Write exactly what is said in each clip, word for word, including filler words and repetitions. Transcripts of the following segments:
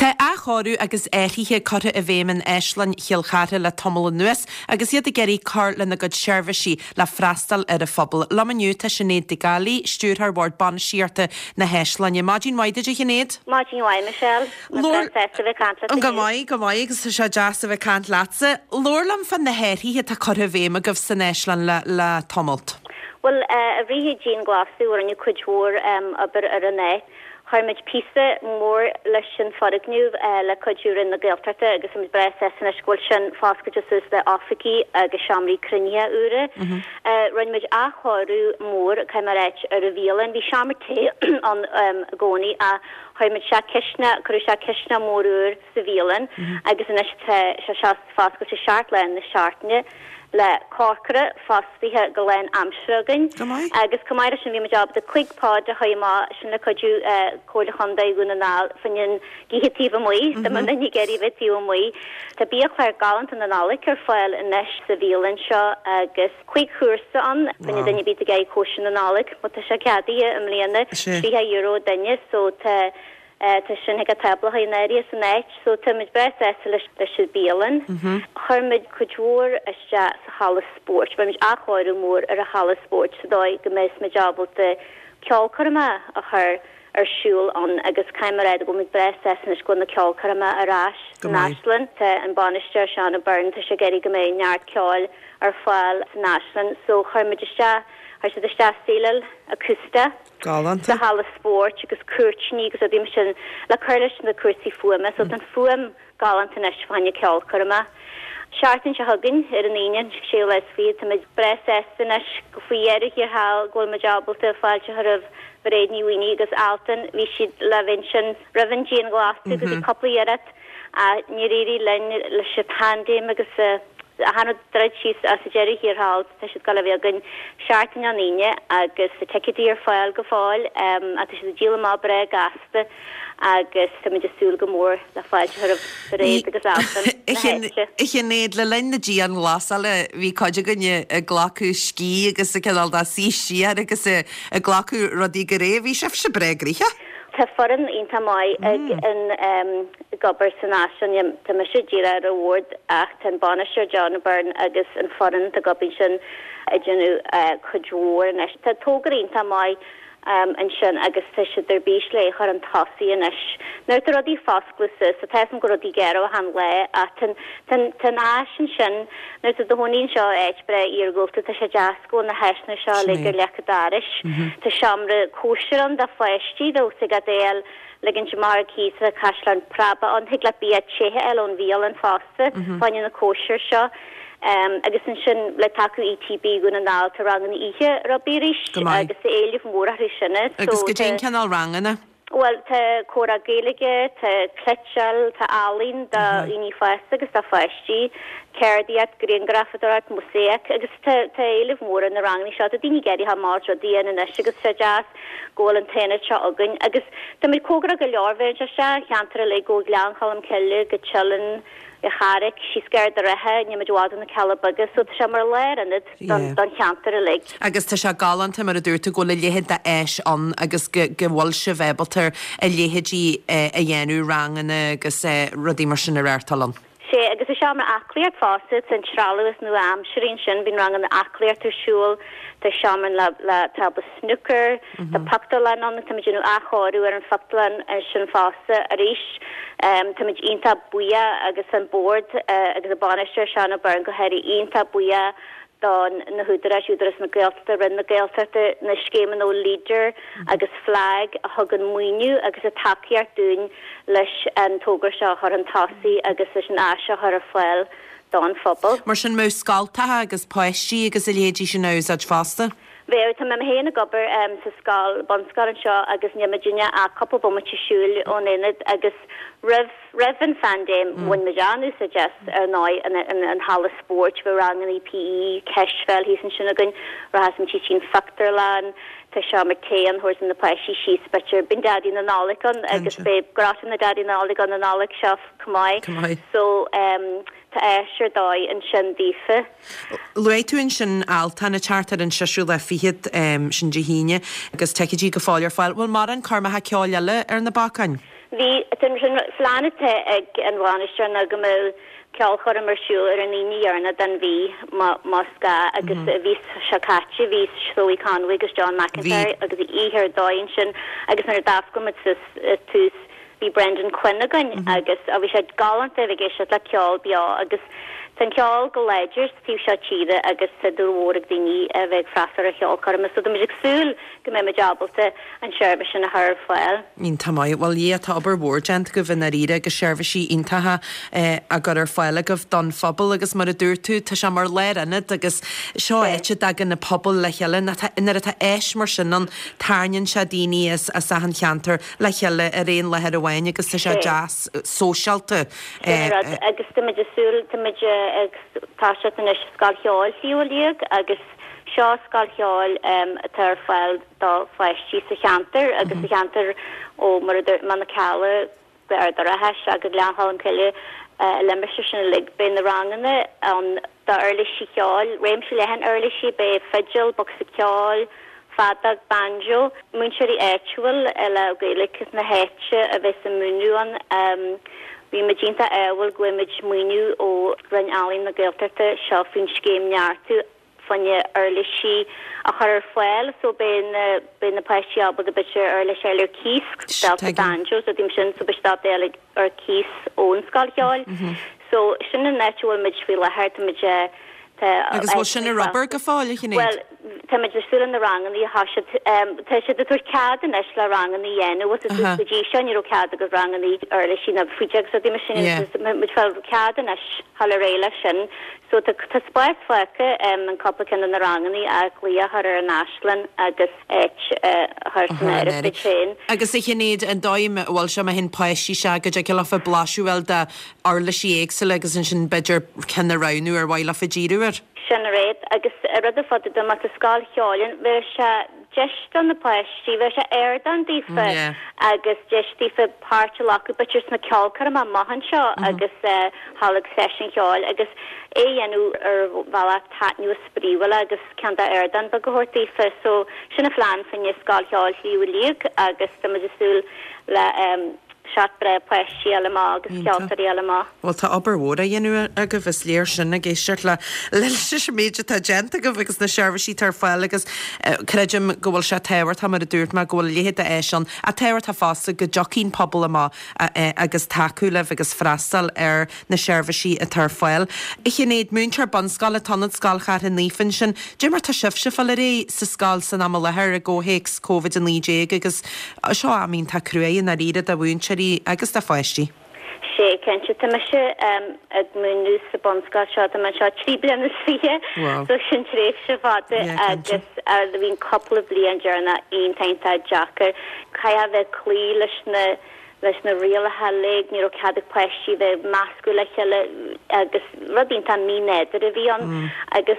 Tá a chorú agus éirithe cota a bhéman eislan chialchara le tomol nuas agus iad a geirí carla na god seirbhísí le freastal ar a phobal. Lamaniu tá sinnéad de galí stúrthar bord ban siarta na heislanne. Mágin waide de chinnéad? Mágin waide, Michelle. Lor... An gomáid, gomáid agus sé deas a bheith cant lása. Lorlam fan na héirithe tá cota a bhéma gof san eislan le, le tomolt. Well, uh, a rihi Jean Glasgow ar an you could war um aber ar an é. Harmid pisa mór leis sin farigniu uh, le codúr in na Gaeltachta agus am bres in a scoil sin fáscatus le Africi agus Shamri Crinea ure. Mm -hmm. uh, Rhaid a chorú mór caimarech ar a bhílan bhí Shamri te an um, goni a harmid se kishna cru se kishna mórúr sa bhílan agus in se fáscatus seart le na seartne le corcra fásithe go lein amsrugin agus cumáire sin bhí me job de cuigpád a chaimá sin le coidú cóla chunda gúna ná fanin gihitíh muí de man naní geirí vití muí Tá bíoch ar galant an análik ar fáil in neis sa bhílan seo agus cuig chuúsa an fanne danne bí a gaí cóisian análik mu tá se ceadaí am líana thríthe euro danne so tá Tá sin ag a tabla ha éri san éit, so tá mid bres leis leis bíalan. Chormid chudúr iste sa hala sport, ba mid achóir mór ar a hala sport, so dói go mes me jobal de ceolcarma a chur ar siúl an agus caiimreid go mid bres leis go na ceolcarma arás Nashlan, tá an banisteir seán a burn, tá sé geirí go mé neart ceol ar fáil Nashlan, so chormid iste Har se de stastelel a kusta. Galant. De hala sport agus kurchni agus a dim sin la curlish na kursi fuama so den fuam galant in esfanya ceol karma. Shartin se hugin er an inian sé lesfi to mid bres estinas go fuiere hier hal gol ma jobal te fal se har of redni wini agus alton vi si la vinchin revenji and glass agus a couple yerat a niriri len le ship hande agus a han dreid síos as a jerry hir halt te si gal a gan seaartin an ine agus a tekidí ar fáil go fáil um, a te si a díla má bre gasta agus tá mi súl go mór le fáil se ar a réid agus átan. Ich néad le lenne dí an glasala hí coide gonne a glacu cí agus a cedal dá sí siar agus a glacu rodí go ré hí sef se bregricha? Tá foran inta mai ag in um, gobar san asan tá me sé ddíra ar award ach tan banisir John Byrne agus an foran tá gobin sin a djanu chudúr nes tá tógar inta mai um, an sin agus tá sé der bís le char an tasí an is nu tá rodí fásclusa sa tesan go rodí gero a han le a tan tan tan asan sin nu tá do honín seo éit bre ar gulta tá sé jasco na heisna seo le gur lecadaris tá seamra cóisiran da fleisttí do sa gadéal legin se mar kísa Cashlan Praba an higla bí a tséhe el an víal an fásta fannin na cóisiir seo um, agus in sin le taú E T B gona ná tá rangan ihe robíris agus é éilih mór a sinne agus go dé canál rangana Well tá córa géige tá clechal tá álín da iní festa agus tá feisttí Cerdiad green graffadorat muséic agus tá éilih mór an na rangni seo a dini geri ha mar díana in agus sé jazz ggóil an téine seo agan agus tá mé cógra go leorvé se cheantar le go leanchalam ceile go chillan i charric sí scair a rathe ne meádan na calabagus so se mar leir an don cheantar a le. Agus tá se galanta mar a dúirta go le léhead a éis an agus gohil se bhebaltar a léhedí a dhéanú rangan agus rudí mar sin a réirtalan. sé agus is seamar acliart fásit san Tralus nu am sirin sin bin rang an acliart arsúl tá seamar le le tab snooker tá pactalan an tamidú achorú ar an factalan sin fása a ríis um, tamid inta buia agus an board uh, agus a banister seanna burn go heri inta buia don na húdra údras na Gaelta rin na Gaelta na scéman ó leader agus flag a hagan muinú agus a takeart dún leis an tógar seo har an tasí agus leis an aise har a fáil don fphobal. Mar sin mó scaltathe agus poisí agus a lédí sin nós aid fásta? Ve tá me héna gobar um, sa scal bonscar an seo agus nemagine a couple bomati siúil ón inad agus rev revan fandéim bhain mejanú suggest ar ná an an hala sport bhe rang an P E ceisfel hí an sinnagan ra has an títín factorlan tá se mar téan hors an na pleisi sí speir bin dadí na nálaán agus be gratin na dadí nálaán an nála seo cumáid so um, tá éir dóid an sin dífa. Luéitún sin alta na chartar an seisiú le fihiad um, sin dehíine agus teidí go fáilir fáil bhfuil mar an carmathe ceáile ar na bacáin. Bhí fláánate ag an bháinistear na go mó ceol chur mar siúil ar an íarna den bhí Mosca agus bhí Shakachi, bhí Chloe Conway agus John McIntyre agus íhir dáin sin agus nar dafgo mit tús bhí Brendan Quinnigan agus a bhí sé galant a bhí géisi le ceol beá agus Tan ceol go léidir tíú se tíide agus sa dúhórag daoine a bheith freistar a cheol chum, so do muidir súil go mé meabalta an seirbh sin na thir foiil. Ín tamáid bhil dhé tá aber bhórgent go bhna ríre go seirbhsí intathe a gur ar foiile go don phobal agus mar a dúirtú tá se mar léirannad agus seo éite dagan na pobl le cheile inar atá éis mar sin an tarninn se daoine is a sahan cheantar le cheile a réon le head ahhain agus tá se jazz sósealta. Agus tá muidir súil tá muidir tá se in is scailcheáil fiúlaíag agus seo scailcheáil a tar fáil dá feisttí sa cheantar agus sa cheantar ó mar man na ceala ar dar a heis agus leanhall an ceile leimir sin lig be na rangana an dá earlisí ceáil réim se lehan earlisí be fidgil bo sa ceáil fadag banjo muinseí éituil le gaelicchas na héite a bheits sa múnúan Bhí magínta éhfuil goimiid muoinú ó rin alín na Gaeltachta seo fin scéim neartú fanne earlisí a chur ar foiil, so ben na peisí abal a bitir earlis eile cís delta banjo, so dim sin so bestá éile ar cís ón scailcheáil. So sin an netúil mid fi lethir mid agus bhil sin a rubber go fáil chinné. Well, tá mid sú an na ranganí a hasad tá si dúir cad an eis le ranganí dhéanú was a dí sean ro cad agus ranganí early sin a fuideag so dí sin mid fel cad an eis hall réile sin so tá spáir foice an coppacin an na ranganí a lí a ar an aslan agus éit th sin. Agus i chinnéad an dáim bhil se hin páisí se go de le fa blasúil de arlaí éagsel agus an sin beidir cenne ranú ar bhile fa díú. Sin réid agus rud a fod do mat a sáil cheáilin bhir se deist an na pleisttí bhir se air an dífa agus deistífa páirte lacu bitir na ceolcar má mahan seo agus hálag session cheáil agus é dhéanú ar bhela tatniú spríhil agus ceanta airdan ba gohortífa so sinna flein fan sáil cheáil hiú líag agus tá súil le seat bre pleisí eile má agus ceoltarí eile má. Well tá oberhóra dhéanú a go bheits léir sin a géisiart le le si méide tá genta go bhgus na seirbhsí tar fáil agus creidim go bhfuil se téhar tá mar a dúirt me go bhfuil léhéad a éisian a téhar tá fásta go jocín pobl amá agus takeúlah agus freistal ar na seirbhsí a tar fáil. I chinnéad múntar banscáil a tannad scáilchar in nífin sin, Jimmar tá sibse fall ré sa scáil san am lethir a ggóhéics COVID an níé agus seo a mín tá cruéin a ríad a bhúnseí agus tá fáistí. sé kense te me se ag munú sa bonska se man se trí blian sie so sin tréf se vate agus a vín couple of blian jarna ein teinta Jacker Kai a bheith clí leis na leis na riale haleg ni cad pleisi ve mascule heile agus rubin tan mí net a vi an agus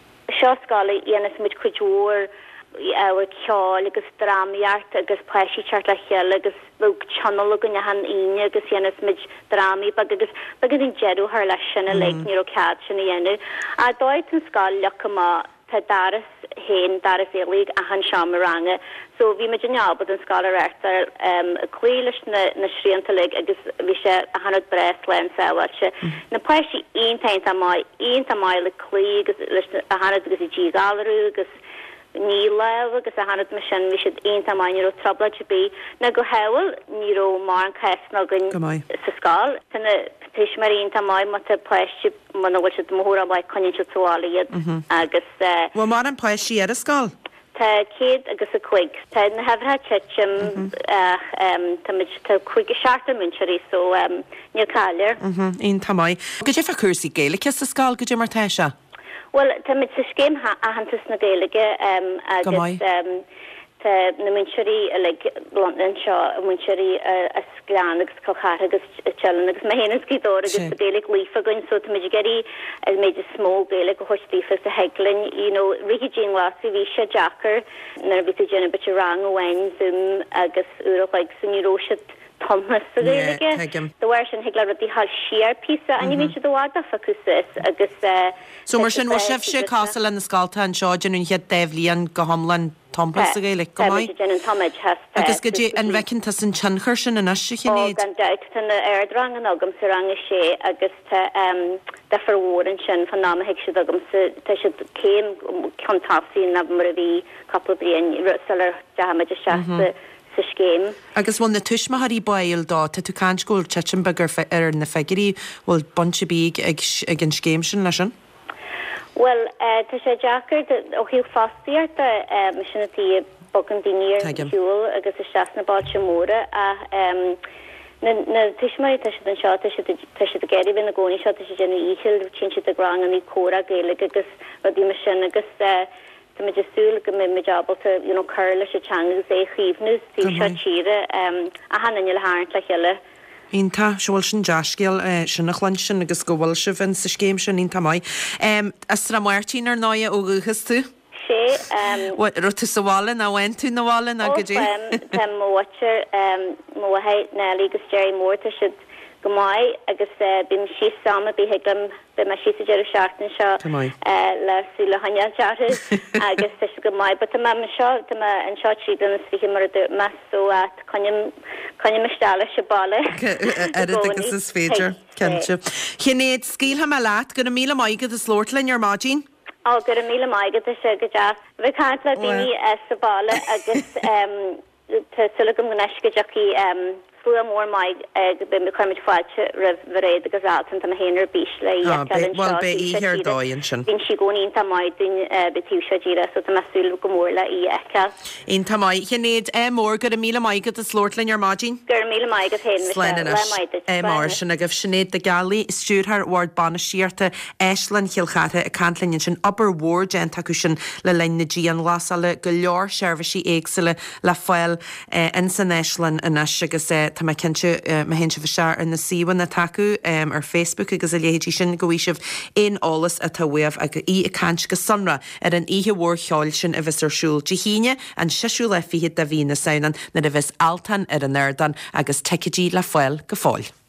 seále enas mit cuiúor our ceáil agus dráíart agus pleisi chart le cheile agus bug channel gonne han ine agus dhéanas mid dráí bag agus bagad in jeú haar lei sinna le ní cad sinna dhéennn a dóid an sáil lecha má tá daras hen daras élig a han seam range so vi me genjabod an skala retar um léiles na na sriantaleg agus vi se a han bres len se na pleisi ein teint am mai ein am mai le lé agus a han agus i G galú agus ní le agus a hanad me sin vi si ein am mai trabla be na go hewel ní mar an ceisna gon sa sáil tanna Tish marín tá mai mat a pleisi man bhil móra ba conin toáliad agus Well mar an pleisi ar a sáil? Tá céad agus a chuig Tá na hefra chechim tá chuig seachta munseí so ní cáir. Ín tamáid. Go dé fa cuasí géalacha sa sáil go dé mar teise? Well tá mit sa scéim a hantas na géalaige agus na munseí le London seo a munseí a sglán agus cochar agus telan agus ma héananas cídó agus a déalaigh lífa goin so tá méidir geirí as méidir smó géalaigh go thuirtífa sa heglinn you know Ricky Jean Lassie bhí se Jacker nar bhí déanana bit rang óhain zoom agus uach san níróisiid Thomas a géalaige dohhair sin hegla rutí hall siar písa a ní mé se dohada facusas agus So mar sin bhil sibh sé cása le na scáilta an seo genún head déhlíon go hamlan tompas a gaile go mai. Agus go dé an bhecinn an tchanchar sin in asise chinnéad. Gan deit tan airdrang an agam sa rang sé agus de verwoorden sin fan náma hiic siad agam te si céim contáí na mar a bhí capla blion rusalar dehamid a seasta sa scéim. Agus bhil na tuisma harí bail dá te tú cánscúil tetin bagur ar na fegirí bhil bonse bíg ag an scéim sin lei sin? Well, tá sé Jackar ó hiú fástiart a sinatí bogan daníir hiúil agus is seaas na báil se móra a na tuismarí te an seo te si a geirí bin na gcóí seo te si déna íhil chin si a grang an í córa géala agus bhí mar sin agus Tá me just súil go mé mejabalta you know curl se changus é chríbnús tí seo tíre a hanan le háint le heile. Ínta seáil sin deascéal sin nachlain sin agus go bhfuil se vin sa scéim sin ínta mai. As ra muirtín ar náide óguchas tú? sé Ruta sa bhálan a bhain tú na bhálan a go dé? Tá mhair mhaid na lígus Jerry Mórta si go mai agus bím sí sama bí hegam be me sí a jeir seachtain seo le le haneal tearris agus te go mai, but me me seo an seo trí an svihi mar a me so at connim mestale se balle agus is féidir Kense. Chinnéad scíl ha me leat go míle maigad a slóirtlein ar mágin? Á gur a míle maigad a se go jazz. Bhí caiint le bíní sa balle agus sulgum go neisce jockey fu mór mai be me chuimiid fáilte rah réad agus átan a héanaar bís le bhil be íhir dáin sin. Bhín si gcóí tá maid betíú se díra so meúil go mór le í eice. Ín tá mai chinnéad é mór gur a míle maigad a slóirtlein ar mágin? Gur míle maigad é mar sin a goh sinnéad de galí stúrthar bhhard banna síirta eislan chiilchate a cantlinn sin aber mór gen taú sin le lein na dí an lásala go leor seirbhísí éagsile le foiil in san eislan inis agus Tá me cinse me hen se bhsear in na síhan na taú ar Facebook agus a léhétí sin gohíisih in álas a tahuiamh a go í a cant go sanra ar an ihe mhór cheáil sin a bheits arsúil de híine an seisiú le fihiad a bhí na saonan na a bheits altan ar an airdan agus teicetí le foiil go fáil.